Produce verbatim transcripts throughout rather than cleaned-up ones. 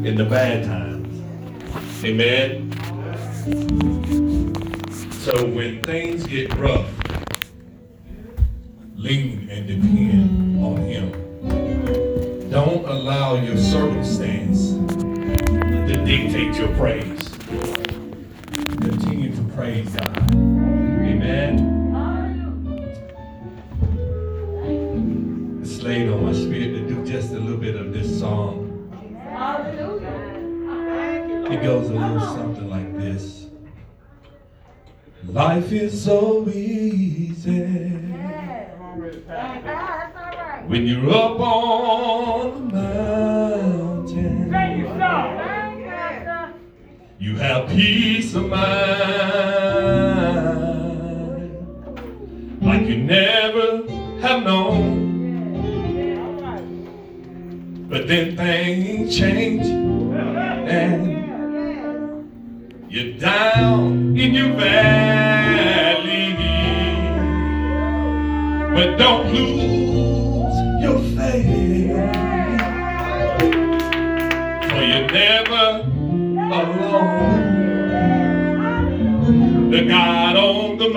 in the bad times. Amen. So when things get rough, lean and depend on Him. Don't allow your circumstance to dictate your praise. Continue to praise God. Amen. It's laid on my spirit to do just a little bit of this song. It goes a little something like this. Life is so easy when you're up on the mountain. You have peace of mind like you never have known. But then things change and you're down in your valley. But don't lose your faith, for you're never alone. The God on the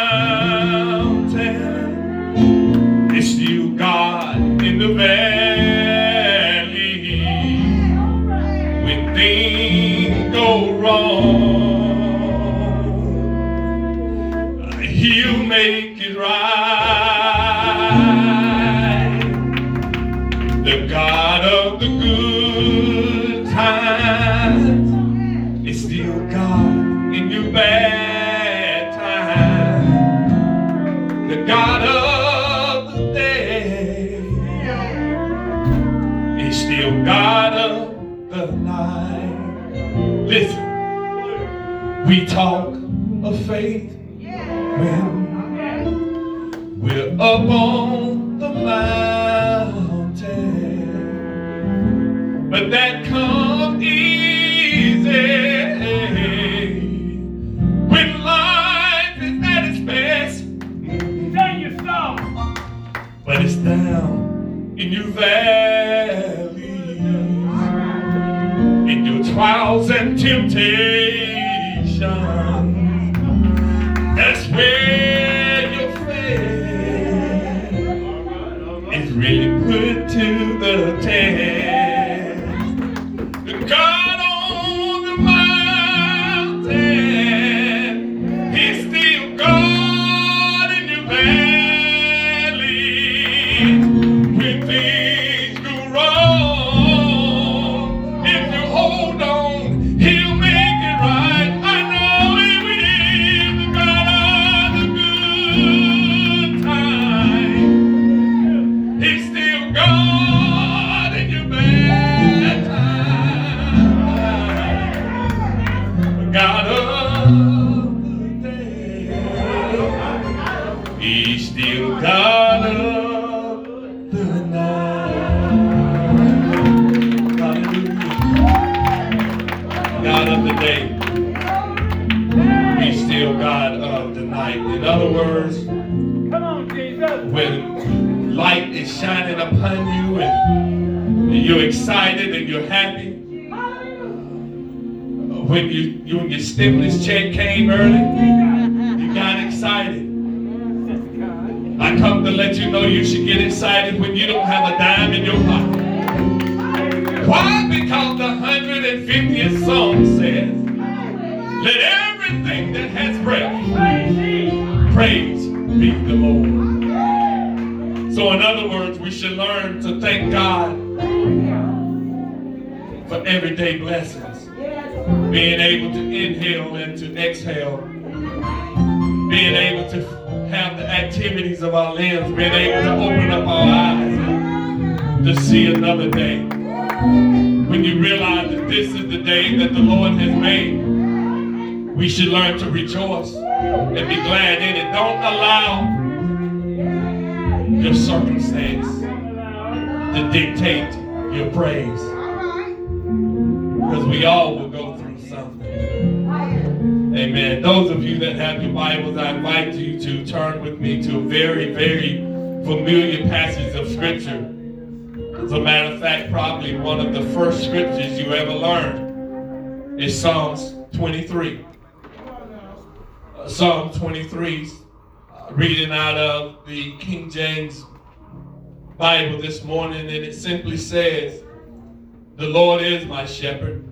mountain is still God in the valley. When things go wrong, He'll make it right. The God of the good times is still God in your bad time. The God of the day is still God of the night. Listen, we talk of faith when we're up on the mountain, but that comes easy when life is at its best. Sing your song. But it's down in your valley, in your trials and temptations. That's where your faith is really put to the test. The God on the mountain, He's still God in your valley. When things go wrong, if you hold on, He'll make it right. I know He will. The God of the good time, He's still God in your bad time. The God of the day, He's still God of the night. Hallelujah. God of the day, He's still God of the night. In other words, Come on, Jesus. when light is shining upon you and you're excited and you're happy, when you, you when your stimulus check came early, you got excited. I come to let you know you should get excited when you don't have a dime in your pocket. Why? Because the one hundred fiftieth song says, let everything that has breath praise be the Lord. So in other words, we should learn to thank God for everyday blessings. Being able to inhale and to exhale. Being able to have the activities of our limbs. Being able to open up our eyes to see another day. When you realize that this is the day that the Lord has made, we should learn to rejoice and be glad in it. Don't allow your circumstance to dictate your praise. Because we all will go through something. Amen. Those of you that have your Bibles, I invite you to turn with me to a very, very familiar passage of Scripture. As a matter of fact, probably one of the first scriptures you ever learned is Psalms twenty-three. Uh, Psalm twenty-three, uh, reading out of the King James Bible this morning, and it simply says, "The Lord is my shepherd,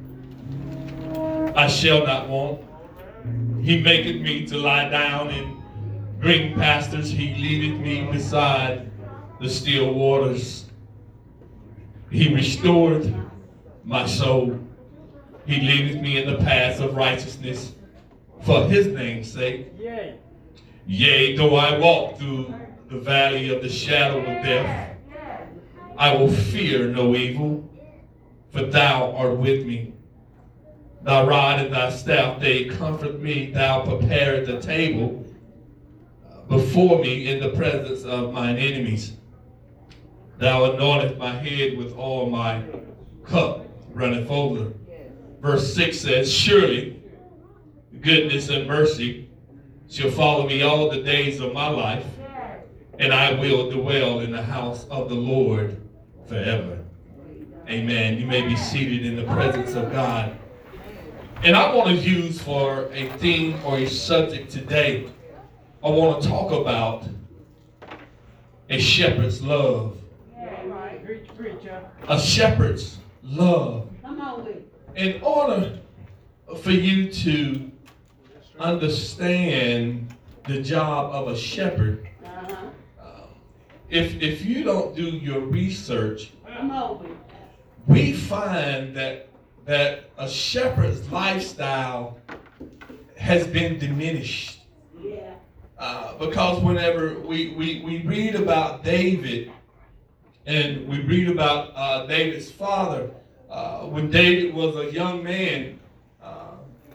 I shall not want. He maketh me to lie down in green pastures. He leadeth me beside the still waters. He restored my soul. He leadeth me in the paths of righteousness for his name's sake. Yay. Yea, though I walk through the valley of the shadow of death, I will fear no evil, for thou art with me. Thy rod and thy staff, they comfort me. Thou preparest the table before me in the presence of mine enemies. Thou anointest my head with oil, my cup runneth over." Verse six says, "Surely goodness and mercy shall follow me all the days of my life, and I will dwell in the house of the Lord forever." Amen. You may be seated in the presence of God. And I want to use for a theme or a subject today, I want to talk about a shepherd's love. Preach, preacher. A shepherd's love. Come on with. In order for you to understand the job of a shepherd, Uh-huh. um, if if you don't do your research, Come on with. we find that that a shepherd's lifestyle has been diminished. Yeah. Uh, because whenever we, we, we read about David, and we read about uh, David's father, uh, when David was a young man, uh,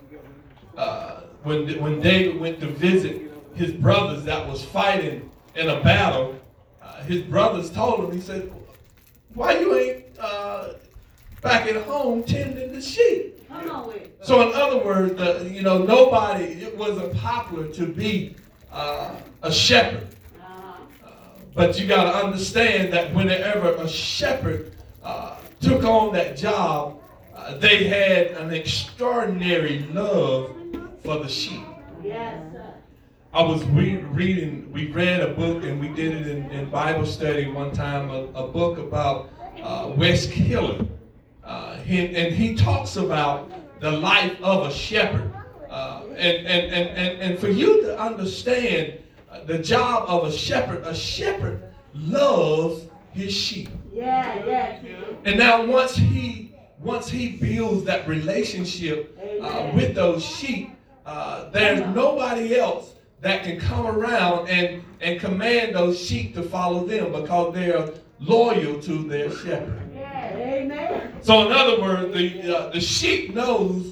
uh, when, when David went to visit his brothers that was fighting in a battle, uh, his brothers told him, he said, "Why you ain't uh, back at home tending the sheep?" Come on with. So in other words, the, you know, nobody, it wasn't popular to be uh, a shepherd. Uh-huh. Uh, but you got to understand that whenever a shepherd uh, took on that job, uh, they had an extraordinary love for the sheep. Yes, sir. I was re- reading, we read a book, and we did it in, in Bible study one time, a, a book about uh, Wes Killer. Uh, he, and he talks about the life of a shepherd. Uh, and, and, and, and, and for you to understand uh, the job of a shepherd, a shepherd loves his sheep. Yeah, yeah. And now once he once he builds that relationship uh, with those sheep, uh, there's nobody else that can come around and, and command those sheep to follow them because they are loyal to their shepherd. Amen. So in other words, the uh, the sheep knows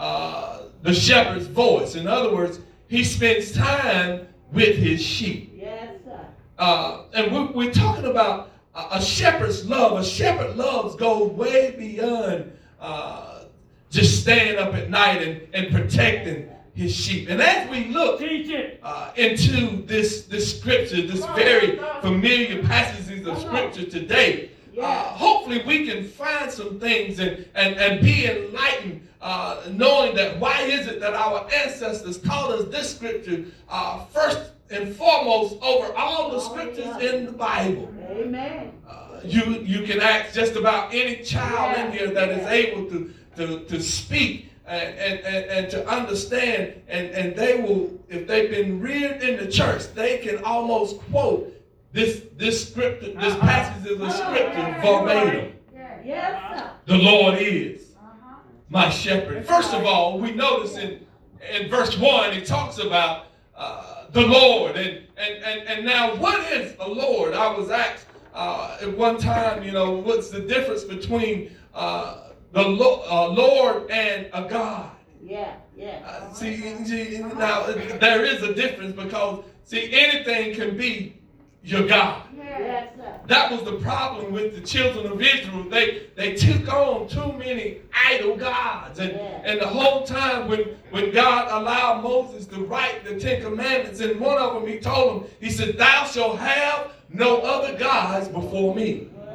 uh, the shepherd's voice. In other words, he spends time with his sheep. Yes, sir. Uh, and we're, we're talking about a, a shepherd's love. A shepherd loves goes way beyond uh, just staying up at night and, and protecting his sheep. And as we look Teach it. uh, into this, this scripture, this very familiar passages of scripture today, Uh, hopefully we can find some things and, and, and be enlightened, uh, knowing that why is it that our ancestors taught us this scripture uh, first and foremost over all the scriptures in the Bible. Amen. Uh, you, you can ask just about any child in here that is able to, to, to speak and, and, and, and to understand, and, and they will, if they've been reared in the church, they can almost quote This this scripture, this passage is a scripture verbatim. Yes, sir. The Lord is my shepherd. First of all, we notice in, in verse one, it talks about uh, the Lord. And, and, and, and now, what is a Lord? I was asked uh, at one time, you know, what's the difference between uh, the Lo- uh, Lord and a God? Yeah, yeah. Uh, see, see, now, there is a difference because, see, anything can be your God. Yes, sir. That was the problem with the children of Israel. They they took on too many idol gods. And, Yeah. and the whole time when, when God allowed Moses to write the Ten Commandments, and one of them he told him, he said, "Thou shalt have no other gods before me."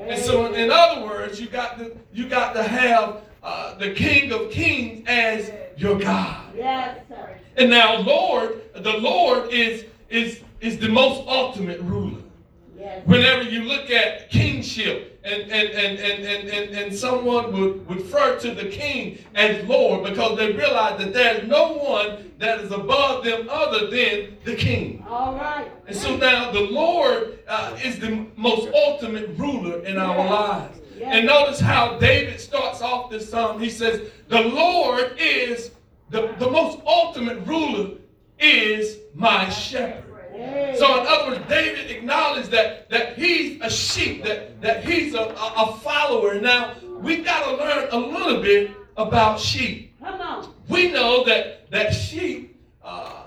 And so, in, in other words, you got to you got to have uh, the King of Kings as your God. Yes, sir. And now, Lord, the Lord is is is the most ultimate ruler. Yes. Whenever you look at kingship, and and and and and, and, and someone would, would refer to the king as Lord, because they realize that there's no one that is above them other than the king. All right. And so now the Lord uh, is the most ultimate ruler in our Yes. lives. Yes. And notice how David starts off this psalm. He says, the Lord is the, the most ultimate ruler is my shepherd. Hey. So in other words, David acknowledged that, that he's a sheep, that, that he's a, a, a follower. Now, we've got to learn a little bit about sheep. Come on. We know that, that sheep, uh,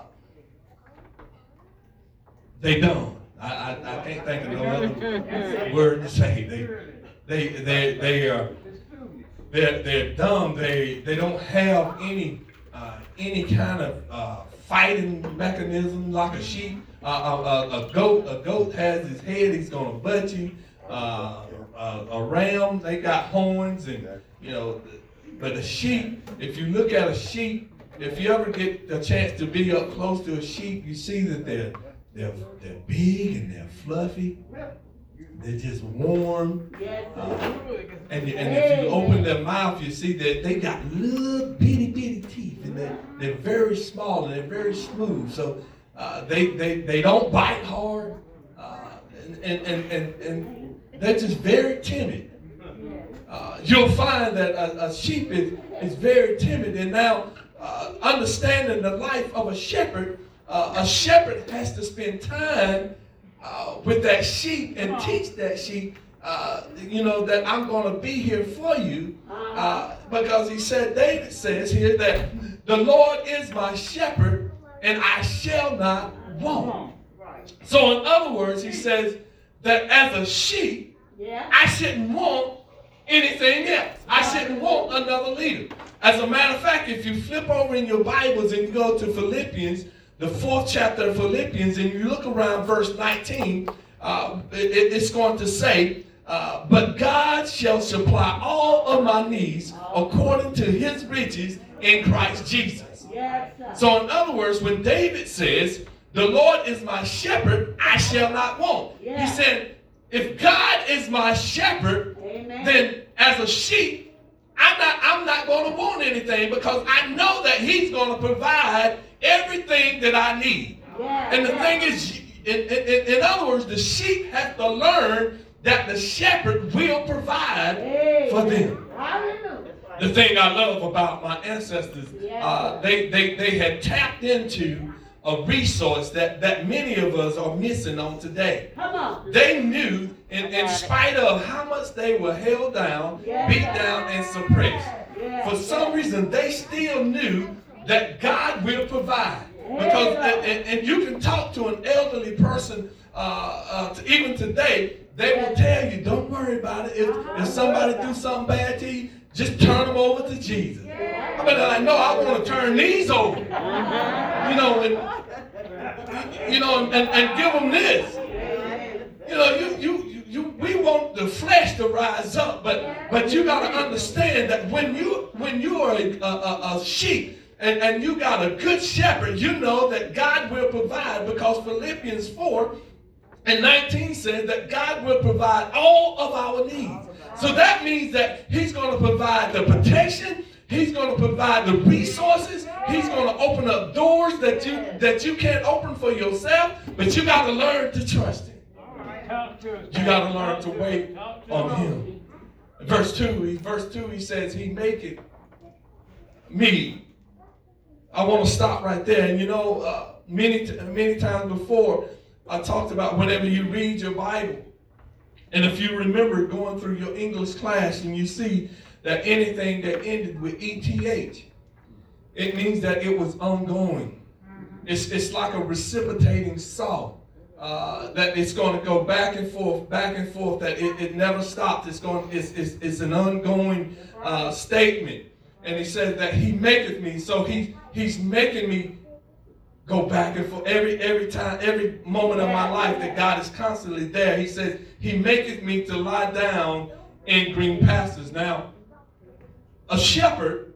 they dumb. I, I, I can't think of no other word to say. They they they they are they're they're dumb. They they don't have any uh, any kind of uh, fighting mechanism like a sheep. Uh, a, a, a goat a goat has his head. He's gonna butt you. Uh, a, a ram, they got horns, and you know. But a sheep, if you look at a sheep, if you ever get a chance to be up close to a sheep, you see that they're they're they're big and they're fluffy. They're just warm. Yes, Uh, sir. and, and if you open their mouth, you see that they got little bitty bitty teeth, and they're, they're very small and they're very smooth. So uh, they, they they don't bite hard, uh, and, and, and, and, and they're just very timid. Uh, you'll find that a, a sheep is, is very timid. And now, uh, understanding the life of a shepherd, uh, a shepherd has to spend time uh, with that sheep and teach that sheep, uh, you know, that I'm going to be here for you. Uh, because he said, David says here that the Lord is my shepherd and I shall not want. So in other words, he says that as a sheep, Yeah. I shouldn't want anything else. I shouldn't want another leader. As a matter of fact, if you flip over in your Bibles and you go to Philippians, the fourth chapter of Philippians, and you look around verse nineteen, uh, it, it's going to say, uh, but God shall supply all of my needs according to his riches in Christ Jesus. Yes, sir. So in other words, when David says, the Lord is my shepherd, I shall not want. Yeah. He said, if God is my shepherd, Amen. then as a sheep, I'm not, I'm not going to want anything because I know that he's going to provide everything that I need. Yeah, And the yeah. thing is, in, in, in other words, the sheep have to learn that the shepherd will provide Hey. for them. Hallelujah. The thing I love about my ancestors, uh, they, they, they had tapped into a resource that, that many of us are missing on today. Come on. They knew, in, in spite of how much they were held down, Yes. beat down, and suppressed, Yes. for some reason they still knew that God will provide. Because, and, and, and you can talk to an elderly person, uh, uh, to, even today, they will tell you, don't worry about it. If, if somebody do something bad to you, just turn them over to Jesus. I mean, I know I want to turn these over. You know, and, you know, and, and give them this. You know, you, you, you, you, we want the flesh to rise up, but, but you got to understand that when you, when you are a, a, a sheep and, and you got a good shepherd, you know that God will provide, because Philippians four and nineteen says that God will provide all of our needs. So that means that he's going to provide the protection. He's going to provide the resources. He's going to open up doors that you that you can't open for yourself, but you got to learn to trust him. You got to learn to wait on him. Verse two, he, verse two, he says, he maketh me. I want to stop right there. And you know, uh, many many times before, I talked about whenever you read your Bible, and if you remember going through your English class and you see that anything that ended with E T H, it means that it was ongoing. It's, it's like a reciprocating saw, uh, that it's going to go back and forth, back and forth, that it, it never stops. It's, going, it's, it's, it's an ongoing uh, statement. And he says that he maketh me, so he, he's making me go back and forth every every time, every moment of my life that God is constantly there. He says, he maketh me to lie down in green pastures. Now, a shepherd,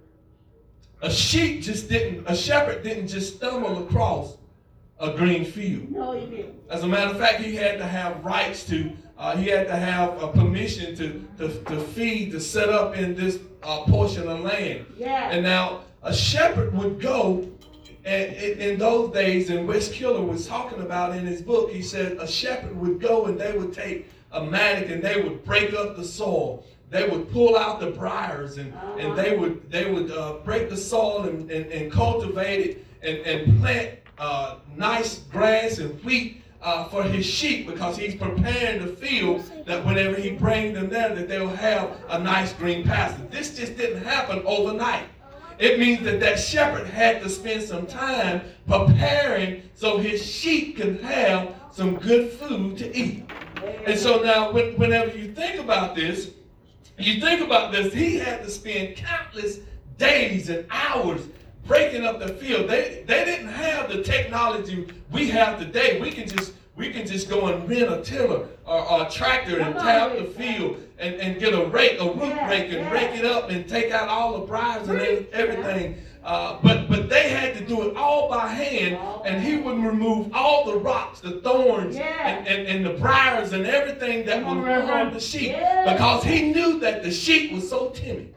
a sheep just didn't, a shepherd didn't just stumble across a green field. No, he didn't. As a matter of fact, he had to have rights to, uh, he had to have a permission to, to, to feed, to set up in this uh, portion of land. Yeah. And now a shepherd would go, and in those days, and Wes Killer was talking about in his book, he said a shepherd would go and they would take a mattock and they would break up the soil. They would pull out the briars and, uh-huh. and they would they would uh, break the soil and, and, and cultivate it and, and plant uh, nice grass and wheat uh, for his sheep, because he's preparing the field that whenever he brings them there, that they'll have a nice green pasture. This just didn't happen overnight. It means that that shepherd had to spend some time preparing so his sheep can have some good food to eat. And so now, when, whenever you think about this, you think about this, he had to spend countless days and hours breaking up the field. They they didn't have the technology we have today. We can just we can just go and rent a tiller or, or a tractor and tap the field and, and get a rake, a root rake, and rake it up and take out all the briars and everything. Uh, but but they had to do it all by hand, and he would remove all the rocks, the thorns, and, and, and the briars and everything that would harm the sheep, because he knew that the sheep was so timid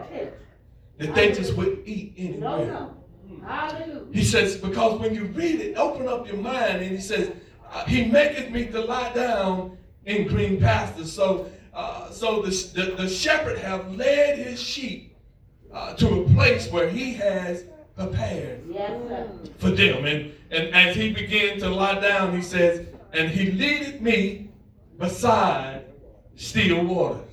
that they just wouldn't eat anywhere. He says, because when you read it, open up your mind, and he says, uh, he maketh me to lie down in green pastures. So, uh, so the, the, the shepherd have led his sheep Uh, to a place where he has prepared yes, for them. And, and as he began to lie down, he says, and he leadeth me beside still waters.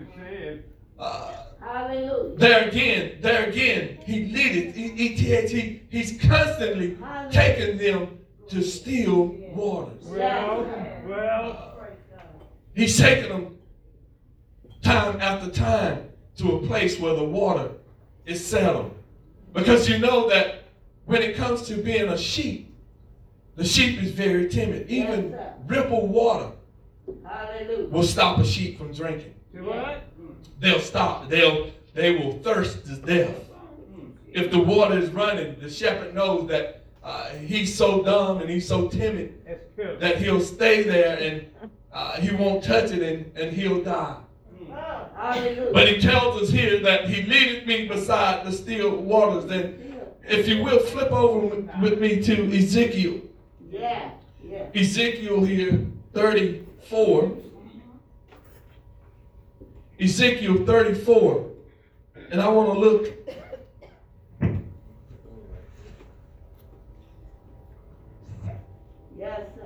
Uh, Hallelujah. There again, there again, he leadeth. He, he, he, he's constantly Hallelujah. Taking them to still waters. Well, well. Uh, he's taking them time after time to a place where the water is settled. Because you know that when it comes to being a sheep, the sheep is very timid. Even yes, ripple water Hallelujah. Will stop a sheep from drinking. What? They'll stop. They'll they will thirst to death. If the water is running, the shepherd knows that uh, he's so dumb and he's so timid that he'll stay there and uh, he won't touch it and, and he'll die. Hallelujah. But he tells us here that he leadeth me beside the still waters. And if you will, flip over with, with me to Ezekiel. Yeah, yeah. Ezekiel here, thirty-four. Ezekiel thirty-four. And I want to look. Yes, sir.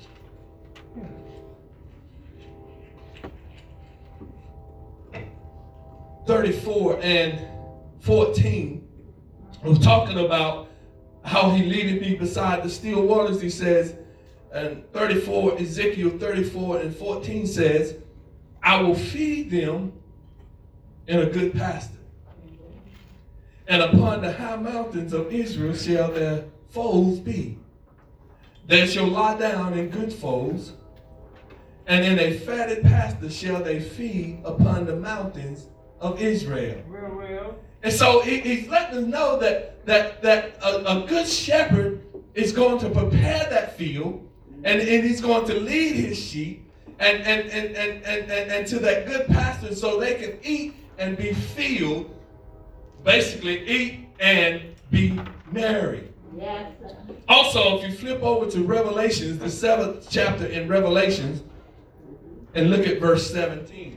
thirty-four and fourteen. We're talking about how he leadeth me beside the still waters, he says. And thirty-four, Ezekiel thirty-four and fourteen says, I will feed them in a good pasture. And upon the high mountains of Israel shall their foes be. They shall lie down in good folds, and in a fatted pasture shall they feed upon the mountains of Israel. Real, real. And so he, he's letting us know that that that a, a good shepherd is going to prepare that field, and, and he's going to lead his sheep and and, and, and, and, and and to that good pasture so they can eat and be filled, basically eat and be merry. Yes, sir. Also, if you flip over to Revelations, the seventh chapter in Revelations, and look at verse seventeen.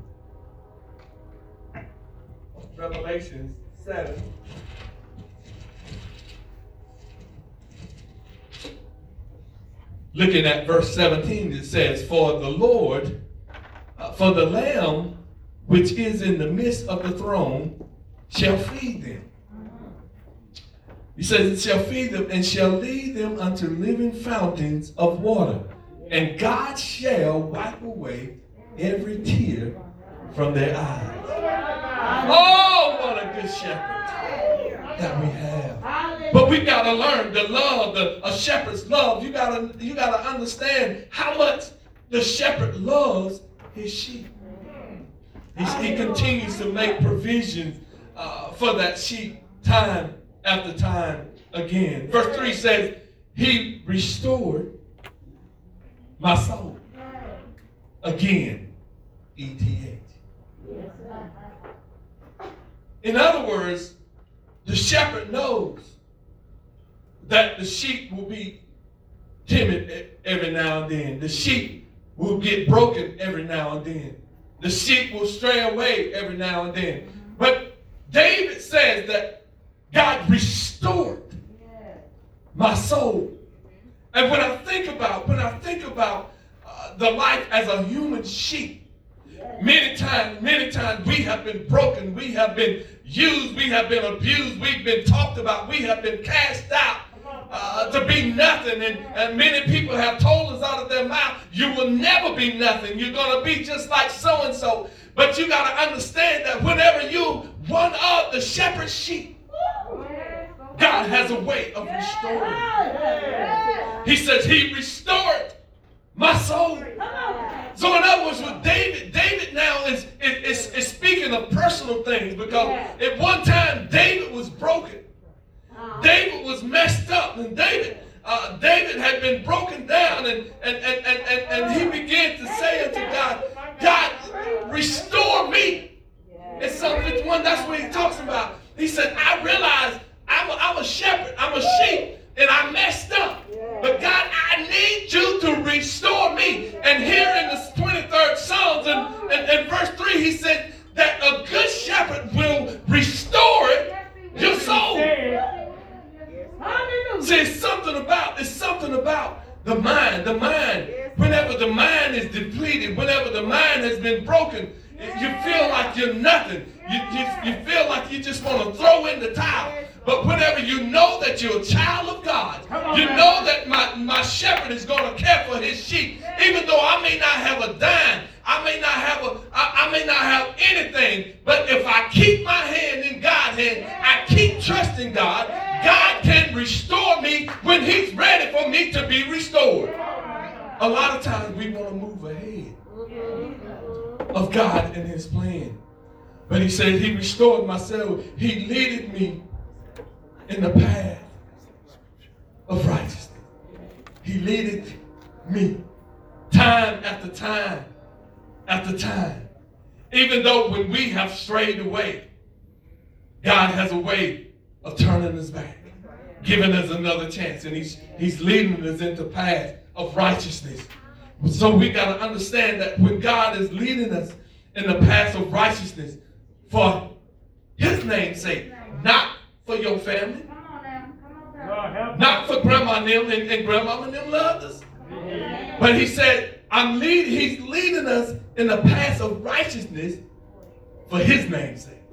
Revelations seven. Looking at verse seventeen, it says, For the Lord, uh, for the Lamb which is in the midst of the throne shall feed them. He says, it shall feed them and shall lead them unto living fountains of water. And God shall wipe away every tear from their eyes. Oh, what a good shepherd that we have. But we we got to learn the love, the, a shepherd's love. You got to you got to understand how much the shepherd loves his sheep. He, he continues to make provisions uh, for that sheep time after time again. Verse three says, he restored my soul. Again, E T H. In other words, the shepherd knows that the sheep will be timid every now and then. The sheep will get broken every now and then. The sheep will stray away every now and then. But David says that God restored my soul. And when I think about, when I think about uh, the life as a human sheep, many times, many times we have been broken, we have been used, we have been abused, we've been talked about, we have been cast out uh, to be nothing. And, and many people have told us out of their mouth, you will never be nothing. You're going to be just like so-and-so. But you got to understand that whenever you one of the shepherd's sheep, God has a way of restoring. He says he restored my soul. So in other words, with David, David now is, is, is speaking of personal things, because at one time David was broken. David was messed up, and David uh, David had been broken down, and, and, and, and, and, and he began to say unto God, God, restore me. In Psalm fifty-one, that's what he talks about. He said, I realize I'm a, I'm a shepherd, I'm a sheep, and I messed up. But God, I need you to restore me. And here in the twenty-third Psalms, and, and, and verse three, he said that a good shepherd will restore your soul. See, it's something about, it's something about the mind. The mind, whenever the mind is depleted, whenever the mind has been broken, you feel like you're nothing. You, you, you feel like you just want to throw in the towel. But whenever you know that you're a child of God, you know that my, my shepherd is going to care for his sheep. Even though I may not have a dime, I may not have a, I, I may not have anything, but if I keep my hand in God's hand, I keep trusting God, God can restore me when he's ready for me to be restored. A lot of times we want to move ahead of God and his plan. But he said he restored my soul. He leaded me in the path of righteousness. He leaded me time after time after time. Even though when we have strayed away, God has a way of turning us back, giving us another chance, and he's, he's leading us into path of righteousness. So we got to understand that when God is leading us in the path of righteousness for his name's sake, not for your family, not for grandma and them, and, and grandma and them loved us. But he said, I'm lead, he's leading us in the path of righteousness for his name's sake.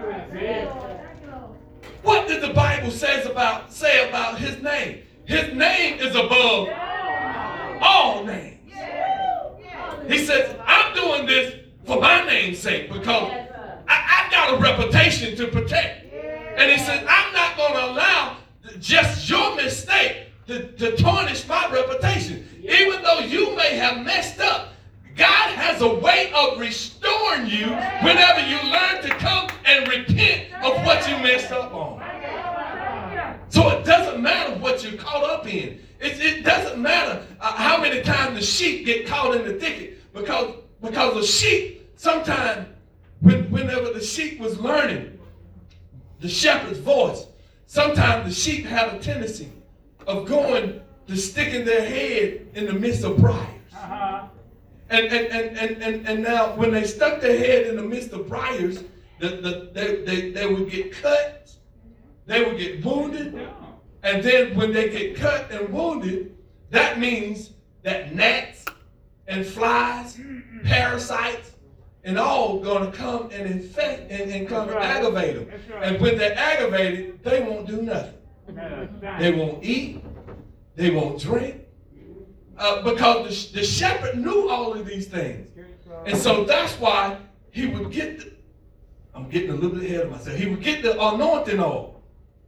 What did the Bible says about say about his name? His name is above all names. He says, I'm doing this for my name's sake, because I, I've got a reputation to protect. And he said, I'm not going to allow just your mistake to, to tarnish my reputation. Even though you may have messed up, God has a way of restoring you whenever you learn to come and repent of what you messed up on. So it doesn't matter what you're caught up in. It, it doesn't matter uh, how many times the sheep get caught in the thicket. Because, because the sheep, sometimes, when, whenever the sheep was learning the shepherd's voice, sometimes the sheep have a tendency of going to sticking their head in the midst of briars. Uh-huh. And, and, and, and, and, and now when they stuck their head in the midst of briars, the, the, they, they, they would get cut, they would get wounded, and then when they get cut and wounded, that means that gnats and flies, parasites, and all going to come and infect and, and come and aggravate them. And when they're aggravated, they won't do nothing. They won't eat. They won't drink. Uh, because the, the shepherd knew all of these things. And so that's why he would get the, I'm getting a little bit ahead of myself. He would get the anointing oil.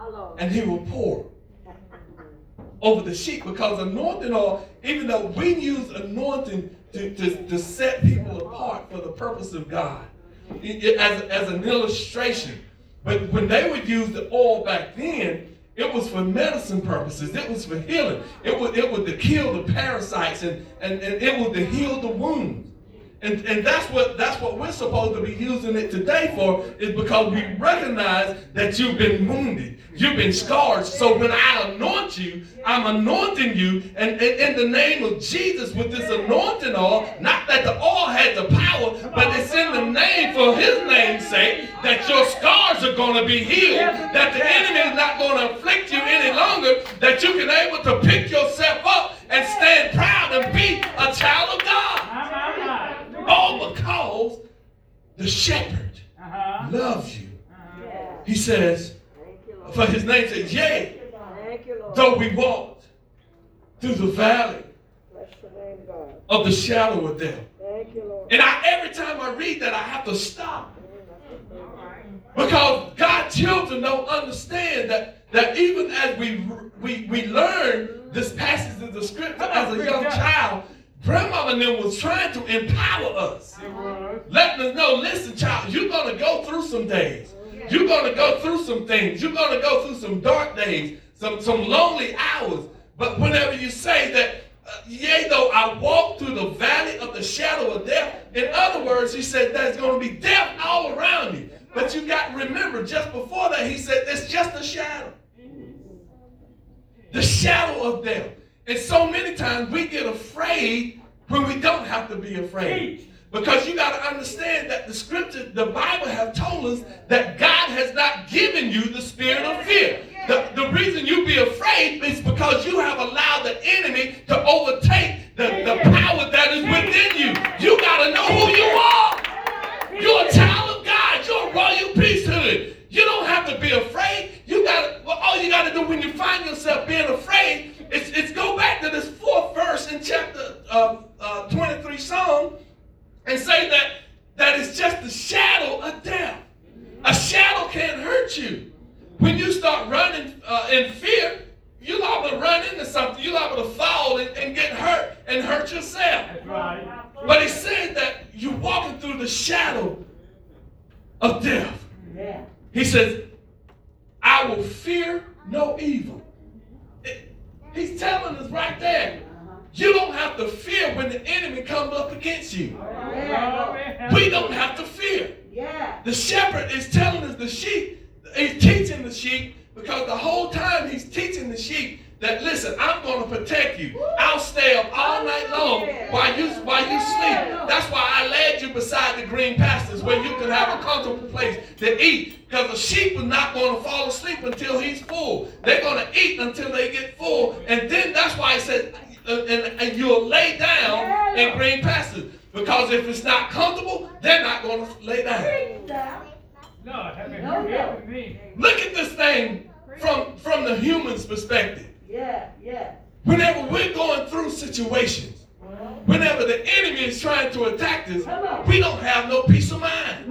and he will pour over the sheep, because anointing oil, even though we use anointing to, to, to set people apart for the purpose of God, it, it, as, as an illustration. But when they would use the oil back then, it was for medicine purposes. It was for healing. It was, it was to kill the parasites, and, and, and it was to heal the wounds. And, and that's what that's what we're supposed to be using it today for, is because we recognize that you've been wounded, you've been scarred. So when I anoint you, I'm anointing you, and, and in the name of Jesus with this anointing oil, not that the oil had the power, but it's in the name, for his name's sake, that your scars are going to be healed, that the enemy is not going to afflict you any longer, that you can able to pick yourself up and stand proud and be a child of God. All because the shepherd Uh-huh. loves you. Uh-huh. He says, for his name says, yea, though we walk through the valley of the shadow of death. And I, every time I read that, I have to stop. Because God's children don't understand that, that even as we, we, we learn this passage of the scripture as a young child, Grandmama and them was trying to empower us. Letting us know, listen, child, you're going to go through some days. You're going to go through some things. You're going to go through some dark days, some, some lonely hours. But whenever you say that, uh, yea, though I walk through the valley of the shadow of death, in other words, he said there's going to be death all around you. But you got to remember, just before that, he said it's just a shadow. The shadow of death. And so many times we get afraid when we don't have to be afraid. Because you got to understand that the scripture, the Bible have told us that God has not given you the spirit of fear. The, the reason you be afraid is because you have allowed the enemy to overtake the, the power that is within you. You got to know who you are. You're a child of God. You're a royal priesthood. You don't have to be afraid. You got to, well, all you got to do when you find yourself being afraid is, is go back to this fourth verse in chapter uh, uh, twenty-three Psalm and say that that is just the shadow of death. A shadow can't hurt you. When you start running uh, in fear, you're liable to run into something. You're liable to fall and, and get hurt and hurt yourself. That's right. But he said that you're walking through the shadow of death. Yeah. He says, I will fear no evil. It, he's telling us right there. You don't have to fear when the enemy comes up against you. Yeah. We don't have to fear. Yeah. The shepherd is telling us, the sheep, he's teaching the sheep, because the whole time he's teaching the sheep that, listen, I'm going to protect you. I'll stay up all night long while you while you sleep. That's why I led you beside the green pastures where you can have a comfortable place to eat. Because the sheep is not going to fall asleep until he's full. They're going to eat until they get full. And then that's why he said, uh, and, and you'll lay down in green pastures. Because if it's not comfortable, they're not going to lay down. No, have you helping me? Look at this thing from, from the human's perspective. Yeah. Yeah. Whenever we're going through situations, whenever the enemy is trying to attack us, we don't have no peace of mind.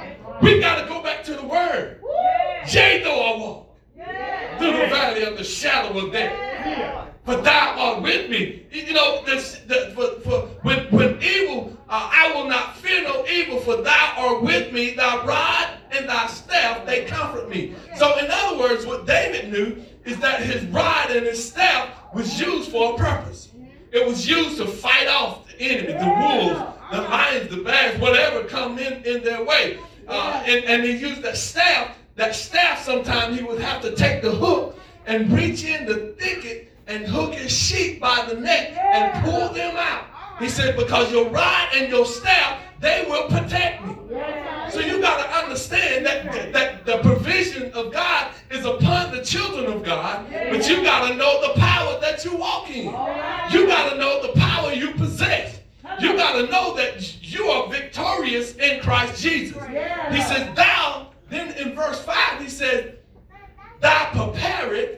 We got to go back to the word. Yea, though I walk through the valley of the shadow of death, for thou art with me. You know, this, the, for, for when, when evil, uh, I will not fear no evil, for thou art with me, thy rod and thy staff, they comfort me. So in other words, what David knew is that his rod and his staff was used for a purpose. It was used to fight off the enemy, the wolves, the lions, the bears, whatever come in, in their way. Uh, and, and he used that staff. That staff, sometimes he would have to take the hook and reach in the thicket and hook his sheep by the neck and pull them out. He said, because your rod and your staff, they will protect me. So you got to understand that, that the provision of God is upon the children of God, but you got to know the power that you walk in. You got to know the power you possess. You got to know that you are victorious in Christ Jesus. He says, thou, then in verse five, he says, thou preparest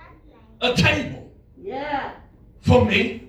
a table Yeah. for me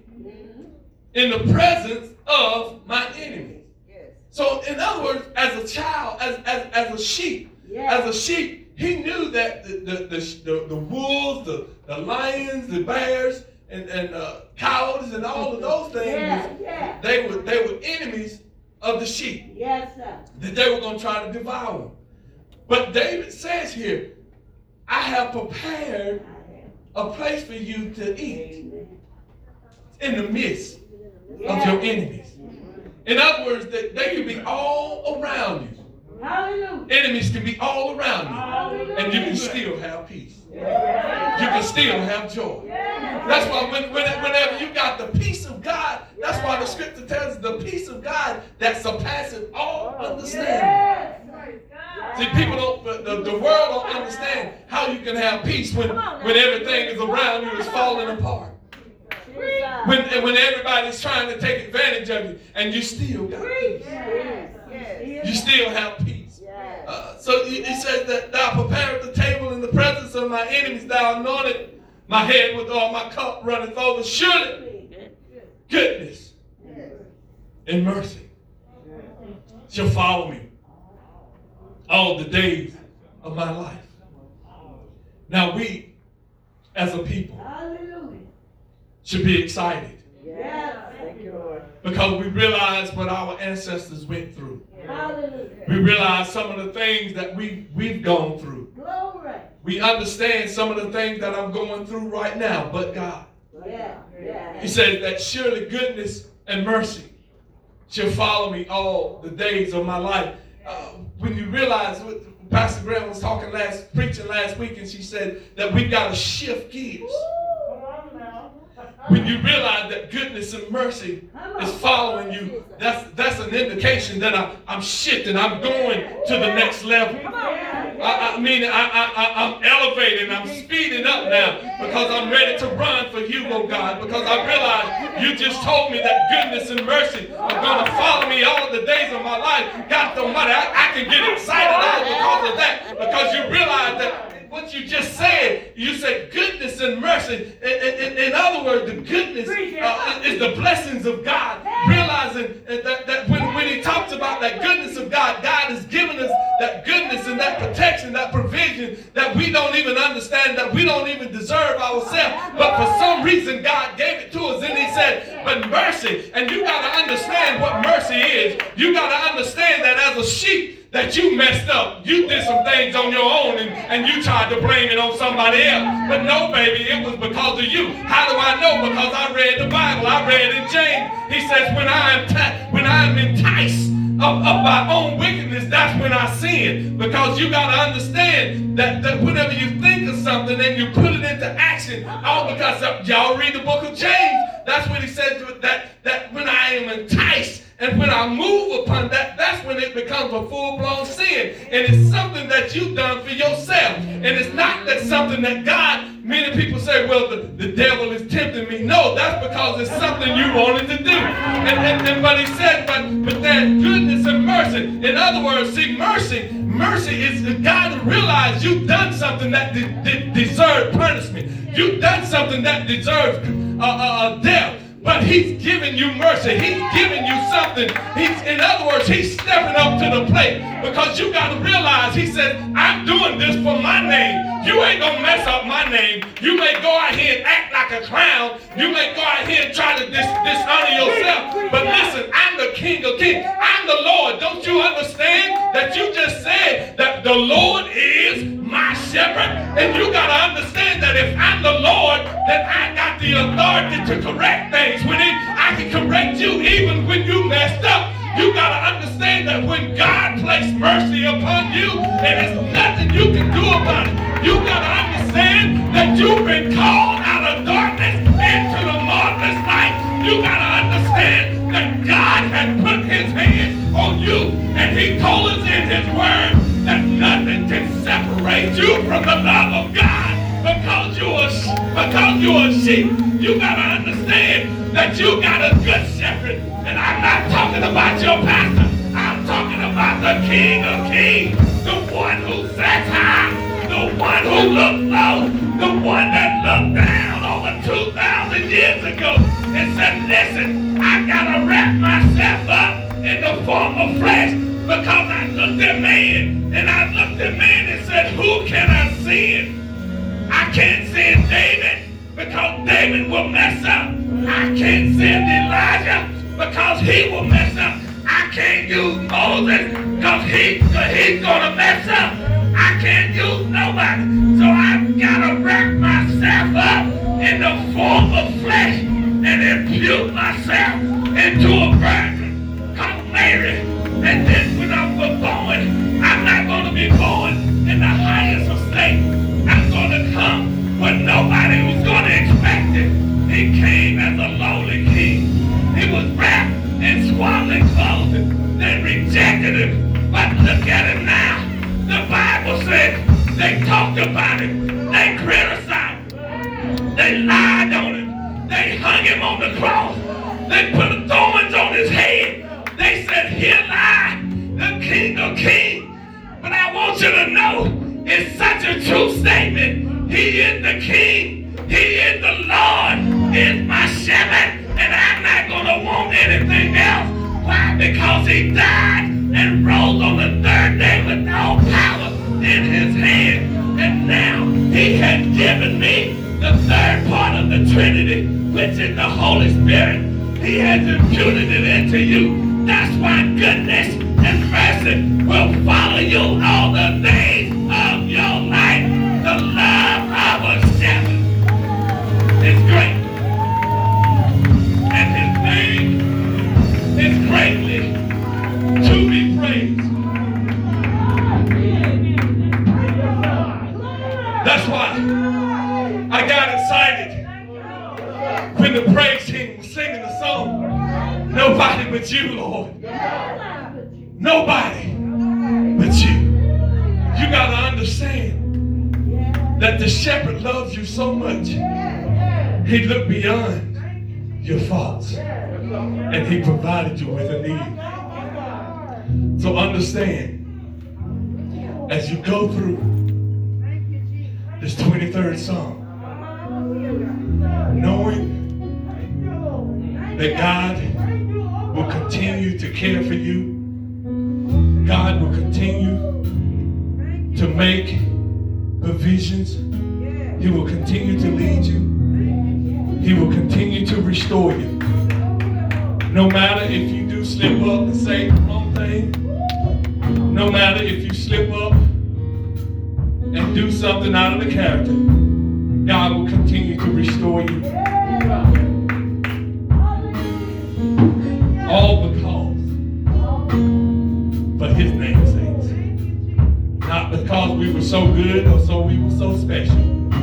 in the presence of my enemies. So in other words, as a child, as, as, as a sheep, Yeah. as a sheep, he knew that the the the, the, the wolves, the, the lions, the bears, and, and uh, coyotes, and all of those things, Yeah, yeah. they were they were enemies of the sheep. Yes, sir. That they were going to try to devour them. But David says here, I have prepared a place for you to eat in the midst of your enemies. In other words, they, they can be all around you. Hallelujah. Enemies can be all around you. Hallelujah. And you can still have peace. You can still have joy. That's why when, when, whenever you got the peace of God, that's why the scripture tells us the peace of God that surpasses all understanding. See, people don't, the, the world don't understand how you can have peace when, when everything is around you is falling apart. When, when everybody's trying to take advantage of you and you still got peace. You still have peace. Uh, so it says that thou preparest the table in the presence of my enemies. Thou anointed my head with oil. My cup runneth over. Surely goodness and mercy shall follow me all the days of my life. Now we, as a people, should be excited. Because we realize what our ancestors went through. We realize some of the things that we, we've gone through. Glory. We understand some of the things that I'm going through right now, but God. Yeah, yeah. He says that surely goodness and mercy shall follow me all the days of my life. Uh, when you realize what Pastor Graham was talking last, preaching last week, and she said that we've got to shift gears. When you realize that goodness and mercy is following you, that's that's an indication that I, I'm shifting. I'm going to the next level. I, I mean, I, I, I, I'm elevating. I'm speeding up now because I'm ready to run for you, oh God, because I realize you just told me that goodness and mercy are going to follow me all the days of my life. God Almighty, I, I can get excited all because of that, because you realize that what you just said, you said goodness and mercy. In, in, in other words, the goodness uh, is the blessings of God. Realizing that, that when, when he talks about that goodness of God, God has given us that goodness and that protection, that provision that we don't even understand, that we don't even deserve ourselves. But for some reason, God gave it to us. And he said, but mercy, and you got to understand what mercy is. You got to understand that as a sheep, that you messed up. You did some things on your own and, and you tried to blame it on somebody else. But no, baby, it was because of you. How do I know? Because I read the Bible. I read in James. He says, when I am t- when I am enticed of, of my own wickedness, that's when I sin. Because you got to understand that, that whenever you think of something and you put it into action, all because of, y'all read the book of James. That's what he said, that, that when I am enticed, and when I move upon that, that's when it becomes a full-blown sin. And it's something that you've done for yourself. And it's not that something that God, many people say, well, the, the devil is tempting me. No, that's because it's something you wanted to do. And, and, and but he said, but, but that goodness and mercy. In other words, see, mercy, mercy is God to realize you've done something that de- de- deserved punishment. You've done something that deserves uh, uh, death. But he's giving you mercy. He's giving you something. He's, in other words, he's stepping up to the plate. Because you got to realize, he said, I'm doing this for my name. You ain't going to mess up my name. You may go out here and act like a clown. You may go out here and try to dis- dishonor yourself. But listen, I'm the King of Kings. I'm the Lord. Don't you understand that you just said that the Lord is my shepherd? And you got to understand that if I'm the Lord, then I got the authority to correct things. When it, I can correct you even when you messed up. You got to understand that when God placed mercy upon you, there is nothing you can do about it. You got to understand that you've been called out of darkness into the marvelous light. You got to understand that God has put his hand on you, and he told us in his word that nothing can separate you from the love of God. Because you are, because you are sheep, you got to understand that you got a good shepherd. And I'm not talking about your pastor. I'm talking about the King of Kings, the one who sits high, the one who looks low, the one that looked down over two thousand years ago and said, listen, I got to wrap myself up in the form of flesh because I looked at man and I looked at man and said, who can because David will mess up. I can't send Elijah because he will mess up. I can't use Moses because he, he's going to mess up. I can't use nobody. So I've got to wrap myself up in the form of flesh and impute myself into a virgin called Mary. And then when I'm born, I'm not going to be born in the highest of state. I'm going to come when nobody was going to expect it. He came as a lowly king. He was wrapped in swaddling clothing. They rejected him. But look at him now. The Bible says they talked about him. They criticized him. They lied on him. They hung him on the cross. They put thorns on his head. They said, here lie the King of Kings. But I want you to know, it's such a true statement. He is the King. He is the Lord. He is my shepherd. And I'm not going to want anything else. Why? Because he died and rose on the third day with all power in his hand. And now he has given me the third part of the Trinity, which is the Holy Spirit. He has imputed it into you. That's why goodness and mercy will follow you all the days of your life. The love of a shepherd is great. And his name is greatly to be praised. That's why I got excited when the praise team was singing the song. Nobody but you, Lord. Nobody but you. You got to understand that the shepherd loves you so much. He looked beyond your faults and he provided you with a need. So understand, as you go through this twenty-third Psalm, knowing that God will continue to care for you. God will continue to make provisions. He will continue to lead you. He will continue to restore you. No matter if you do slip up and say the wrong thing, no matter if you slip up and do something out of the character, God will continue to restore you. All because for his name's sake. Not because we were so good or so we were so special.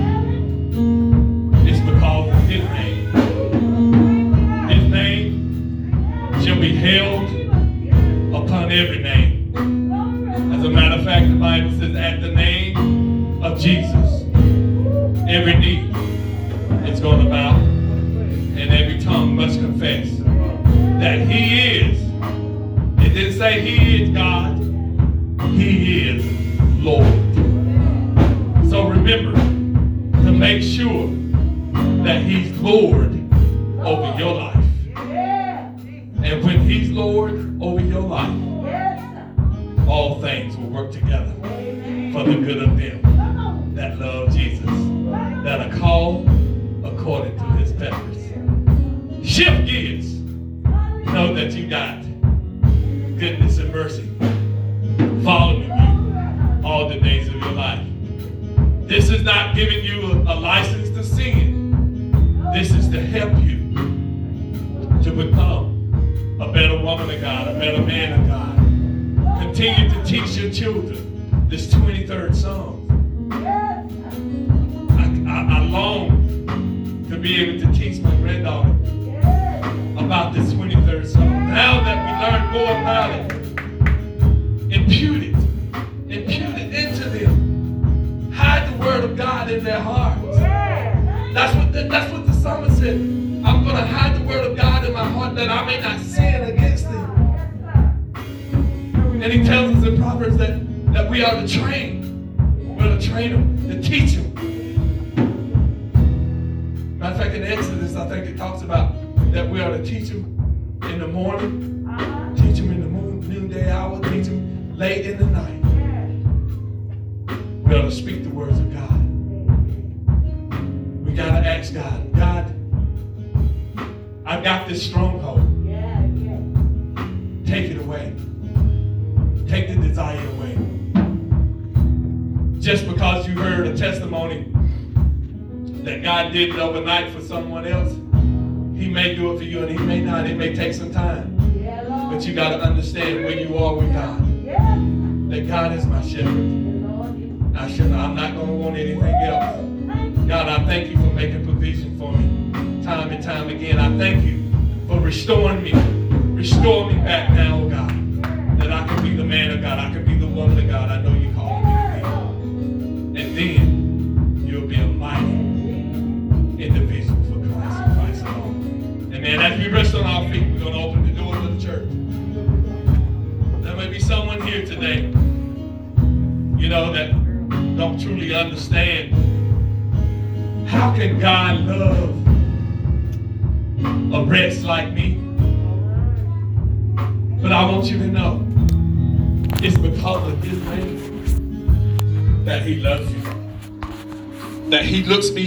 It's because of his name. His name shall be held upon every name. As a matter of fact, the Bible says at the name of Jesus, every knee is going to bow and every tongue must confess that he is. It didn't say he is God. He is Lord. So remember to make sure that he's Lord over your life. And when he's Lord over your life, all things will work together for the good of them that love Jesus, that are called according to his purpose. Shift gears. Know that you got goodness and mercy following you all the days of your life. This is not giving you a, a license to sin. This is to help you to become a better woman of God, a better man of God. Continue to teach your children this twenty-third Psalm. I, I, I long to be able to teach my granddaughter about this twenty-third Psalm. Now that we learn more about it, impute it. Impute it into them. Hide the word of God in their hearts. That's what the, that's what the psalmist said. I'm going to hide the word of God in my heart that I may not sin against them. And he tells us in Proverbs that, that we are to train. We're to train them, to teach them. Matter of fact, in Exodus, I think it talks about that we are to teach them in the morning, uh-huh. teach them in the moon, noonday hour, teach them late in the night. We are to speak the words of God. We got to ask God, God, I've got this stronghold. Yeah, yeah. Take it away. Take the desire away. Just because you heard a testimony that God did it overnight for someone else, He may do it for you and He may not. It may take some time. Yeah, Lord. But you got to understand where you are with God. Yeah. That God is my shepherd. Yeah, Lord. I should, I'm not going to want anything else. God, I thank you for making provision for me time and time again. I thank you for restoring me. Restore me back now, oh God, that I can be the man of God. I can be the woman of God. I know you called me to be. And then you'll be a mighty individual for Christ and Christ alone. Amen. As we rest on our feet, we're going to open the doors of the church. There may be someone here today, you know, that don't truly understand. How can God love a wretch like me? But I want you to know, it's because of His name that He loves you. That He looks me